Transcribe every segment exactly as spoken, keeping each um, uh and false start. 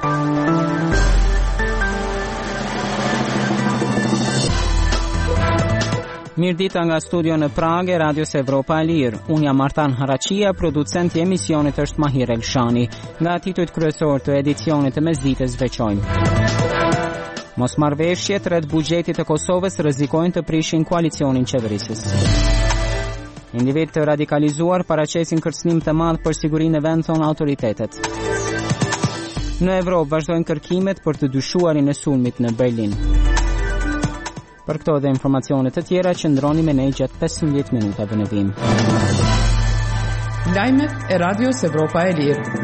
Mirdita nga studio në Pragë, Radios Evropa e Lirë. Unë jam Martan Haraqia, producent i emisionit është Mahir Elshani. Nga titujt kryesor të edicionit të mesdites veçojmë. Mosmarrveshjet rreth buxhetit të Kosovës rrezikojnë të prishin koalicionin qeverisës. Individ të radikalizuar paraqesin kërcënim të madh për sigurinë e vendit, thon autoritetet. Në Evropë vazhdojnë kërkimet për të dyshuarin e sulmit në Berlin. Për këto dhe informacionet të tjera, qëndroni me ne gjatë pesëmbëdhjetë minutave në vim. Lajmet e Radios Evropa e Lirë.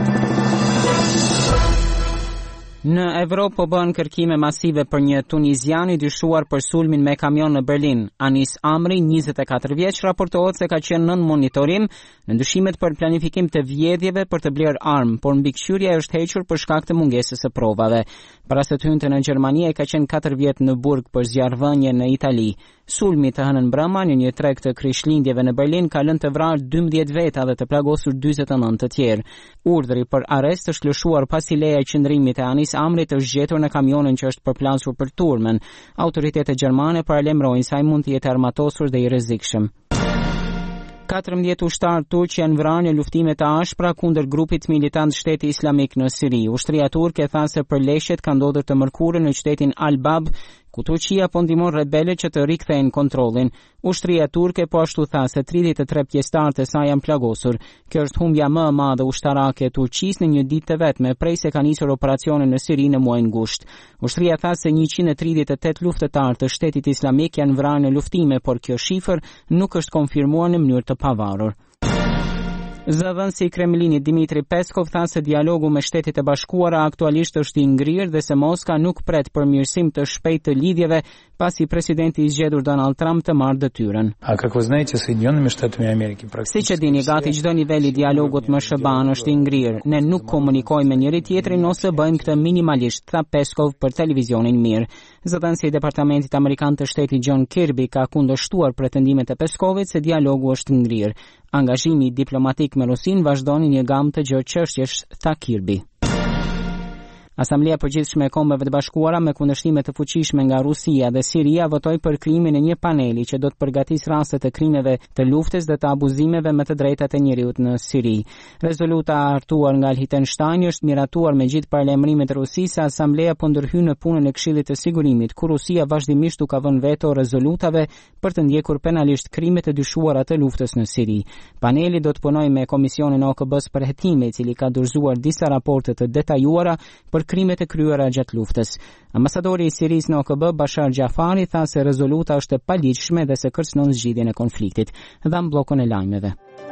Në Evropë po bën kërkime masive për një tunizian i dyshuar për sulmin me kamion në Berlin. Anis Amri, njëzet e katër vjeç, raportohet se ka qenë nën monitorim në ndyshimet për planifikim të vjedhjeve për të blerë armë, por mbikëqyrja është hequr për shkak të mungesës së provave. Para se të hynte në Gjermani, ai ka qenë katër vjet në burg për zjarrvënie në Itali. Sulmi të hënën mbrëma në një treg të krishtlindjeve në Berlin ka lënë të vrarë dymbëdhjetë veta dhe të plagosur dyzet e nëntë të tjerë. Urdhri për arrest është lëshuar pasi leja e qëndrimit e Anis Amrit është gjetur në kamionin që është përplasur për turmën. Autoritetet gjermane paralajmërojnë se ai mund të jetë armatosur dhe i rrezikshëm. katërmbëdhjetë ushtarë turq janë vrarë në luftime të ashpra kundër grupit militant Shteti Islamik në Siri. Ushtria turke tha se përleshjet kanë ndodhur të mërkurën në qytetin Al-Bab, ku Turqia po ndihmon rebelët që të rikthejnë kontrollin. Ushtria turke po ashtu tha se tridhjetë e tre pjesëtarët e saj janë plagosur. Kjo është humbja më e madhe ushtarake e Turqisë në një ditë të vetme prej se ka nisur operacionin në Siri në muajin gusht. Ushtria tha se njëqind e tridhjetë e tetë luftëtarë të Shtetit Islamik janë vrarë në luftime, por kjo shifër nuk është konfirmuar në mënyrë të pavarur. Zëvendësi i Kremlinit Dmitri Peskov tha se dialogu me Shtetet e Bashkuara aktualisht është i ngrirë dhe se Moska nuk pret përmirësim të shpejtë të lidhjeve pasi presidenti i zgjedhur Donald Trump të marrë detyrën. Siç e dini, gati çdo nivel i dialogut me S B A-n është i ngrirë. Ne nuk komunikojmë me njëri tjetrin ose bëjmë këtë minimalisht, tha Peskov për televizionin Mir. Zëvendësi i Departamentit Amerikan të Shtetit John Kirby ka kundërshtuar pretendimet e Peskovit se dialogu është ngrirë. Angazhimi diplomatik me Rusin vazhdon një gamë të gjatë çështjesh, tha Kirby. Asamblea Përgjithshme e Kombeve të Bashkuara me kundërshtime të fuqishme nga Rusia dhe Siria votoi për krijimin e një paneli që do të përgatisë raste të krimeve të luftës dhe të abuzimeve me të drejtat e njerëzit në Siri. Rezoluta e hartuar nga Liechtenstein është miratuar me gjithë paralajmërimet e Rusisë se Asamblea po ndërhyn në punën e Këshillit të Sigurimit, ku Rusia vazhdimisht u ka vënë veto rezolutave për të ndjekur penalisht krimet e dyshuara të luftës në Siri. Paneli do të punojë me Komisionin O K B-s për hetime, i cili ka dorëzuar disa raporte të detajuara për krimet e kryera gjatë luftës. Ambasadori i Sirisë në O K B, Bashar Gjafari, tha se rezoluta është e paligjshme dhe se kërcënon zgjidhjen e konfliktit. Dham bllokun e lajmeve.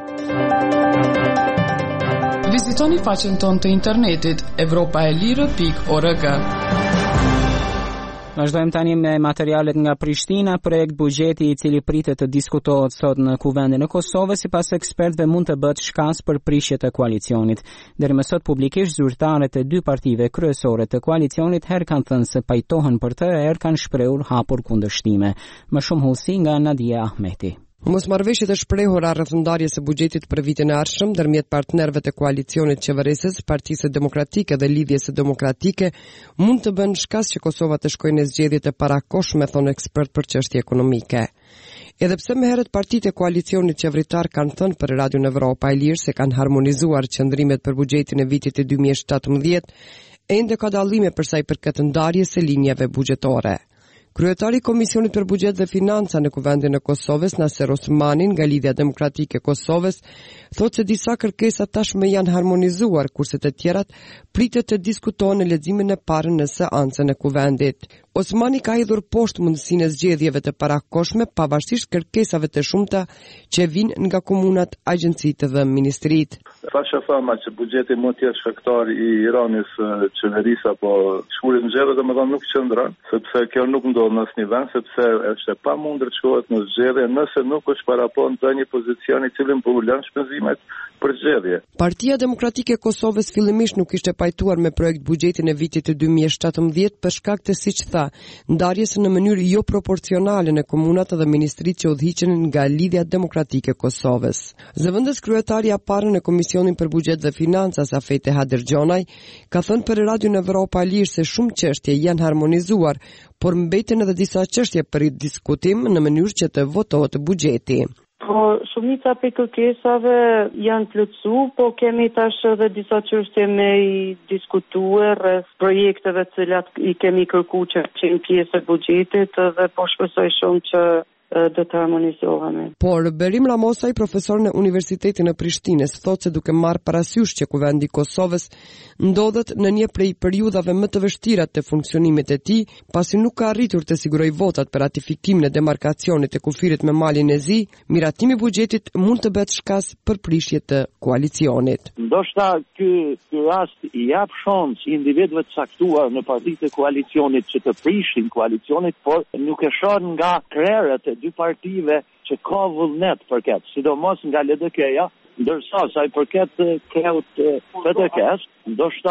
Vizitoni faqen tonë të internetit evropa e lirë pikë org. Vazhdojmë tani me materialet nga Prishtina. Projekt buxheti i cili pritet të diskutohet sot në Kuvendin e Kosovës, sipas ekspertëve mund të bëhet shkas për prishjet e koalicionit. Deri më sot publikisht zyrtarët e dy partive kryesore të koalicionit herë kanë thënë se pajtohen për të, herë kanë shprehur hapur kundërshtime. Më shumë hullsi nga Nadia Ahmeti. Mosmarrveshjet e shprehura rreth ndarjes së buxhetit për vitin e ardhshëm ndërmjet partnerëve të koalicionit qeverisës, Partisë Demokratike dhe Lidhjes Demokratike mund të bënë shkas që Kosova të shkojë në zgjedhje të parakohshme, thonë ekspert për çështje ekonomike. Edhe pse më herët partitë e koalicionit qeveritar kanë thënë për Radion Evropa e Lirë se kanë harmonizuar qëndrimet për buxhetin e vitit të dy mijë e shtatëmbëdhjetë, ende ka dallime për sa i përket ndarjes së linjave buxhetore. Kryetari i Komisionit për Buxhet dhe Financa në Kuvendin e Kosovës, Naser Osmani nga Lidhja Demokratike e Kosovës, thotë se disa kërkesa tashmë janë harmonizuar, kurse të tjerat pritet të diskutohen në leximin e parë në seancën e Kuvendit. Osmani ka hidhur poshtë mundësinë e zgjedhjeve të parakohshme pavarësisht kërkesave të shumta që vijnë nga komunat, agjencitë dhe ministritë. Fasha fama që buxheti mund të jetë shkaktar i Iranit qeverisë apo shkurit në zgjedhje, domethënë nuk qëndron, sepse kjo nuk ndodh në asnjë vend, sepse është e pamundur të shkohet në zgjedhje nëse nuk është parapon ndonjë pozicion i cili mbulon shpenzimet përgjigje. Partia Demokratike e Kosovës fillimisht nuk ishte pajtuar me projekt buxhetin e vitit të dy mijë e shtatëmbëdhjetë për shkak të, siç tha, ndarjes në mënyrë jo proporcionale në komunat dhe ministritë që udhëhiqen nga Lidhja Demokratike e Kosovës. Zëvendës kryetari i parë në Komisionin për Buxhet dhe Financa, Safete Hadergjonaj, ka thënë për Radion Evropa e Lirë se shumë çështje janë harmonizuar, por mbeten edhe disa çështje për diskutim në mënyrë që të votohet buxheti. Po, shumica për kërkesave janë plotësu, po kemi tash edhe disa çështje me i diskutue rreth projekteve të cilat i kemi kërkuar që qenë pjesë e buxhetit dhe po shpresoj shumë që do të harmonizohemi. Por Berim Ramosaj, profesor në Universitetin e Prishtinës, thotë se duke marrë parasysh që kuvendi i Kosovës ndodhet në një prej periudhave më të vështira të funksionimit të tij, pasi nuk ka arritur të sigurojë votat për ratifikimin e demarkacionit të kufirit me malin e Zi, miratimi i buxhetit mund të bëhet shkas për prishje të koalicionit. Ndoshta ky ky rast i jap shans individëve të caktuar në partitë e koalicionit që të prishin koalicionit, por nuk e shoh nga krerët e dy partive që ka vullnet për këtë, sidomos nga L D K-ja, ndërsa sa i përket kreut P D K-s, ndoshta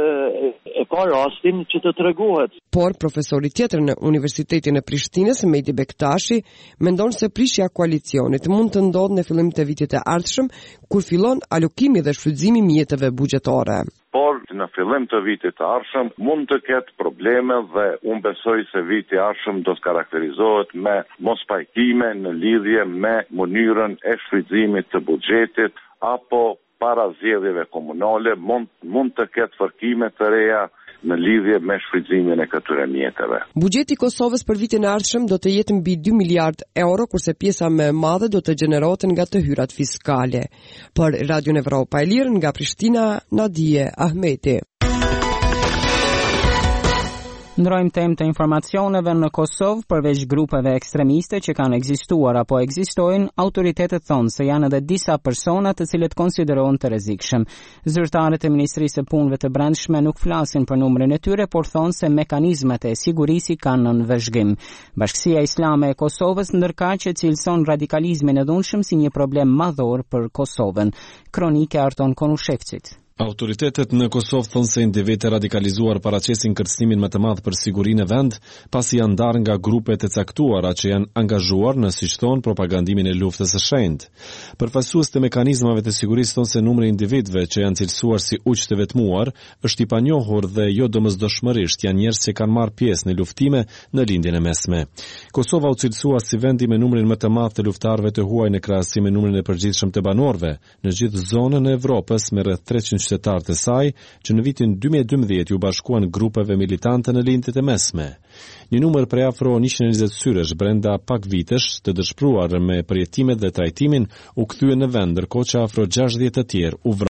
e ka rastin që të tregohet. Por profesori tjetër në Universitetin e Prishtinës, Mejdi Bektashi, mendon se prishja e koalicionit mund të ndodhë në fillim të vitit të ardhshëm, kur fillon alokimi dhe shfrytëzimi i mjeteve buxhetore. Por në fillim të vitit të ardhshëm mund të ketë probleme dhe unë besoj se viti i ardhshëm do të karakterizohet me mospajtime në lidhje me mënyrën e shfrytëzimit të buxhetit apo para zgjedhjeve komunale mund mund të ketë fërkime të reja në lidhje me shfrytëzimin e këtyre mjeteve. Buxheti i Kosovës për vitin e ardhshëm do të jetë mbi dy miliard euro, kurse pjesa më e madhe do të gjenerohet nga të hyrat fiskale. Për Radion Evropa e Lirë nga Prishtina, Nadije Ahmeti. Ndrojmë temë të informacioneve në Kosovë. Përveç grupeve ekstremiste që kanë ekzistuar apo ekzistojnë, autoritetet thonë se janë edhe disa persona të cilët konsiderohen të rrezikshëm. Zyrtarët e Ministrisë së Punëve të Brendshme nuk flasin për numrin e tyre, por thonë se mekanizmat e sigurisë kanë në vëzhgim. Bashkësia Islame e Kosovës ndërkaq që cilëson radikalizmin e dhunshëm si një problem madhor për Kosovën. Kronike Arton Konushevcit. Autoritetet në Kosovë thonë se individët e radikalizuar paraqesin kërcënimin më të madh për sigurinë e vend, pasi janë ndarë nga grupet e caktuara që janë angazhuar në, siç thonë, propagandimin e luftës së shenjtë. Përfaqësues të mekanizmave të sigurisë thonë se numri i individëve që janë cilësuar si ujë të vetmuar është i panjohur dhe jo domosdoshmërisht janë njerëz që kanë marrë pjesë në luftime në lindjen e mesme. Kosova u cilësua si vendi me numrin më të madh të luftarëve të huaj në krahasim me numrin e përgjithshëm të banorëve në gjithë zonën e Evropës me rreth treqind qytetarë të saj, që në vitin dy mijë e dymbëdhjetë u bashkuan grupeve militante në lindjet e mesme. Një numër prej afro njëqind e njëzet syresh brenda pak vitesh të dëshpëruar me përjetimet dhe trajtimin u kthye në vend, ndërkohë që afro gjashtëdhjetë të tjerë u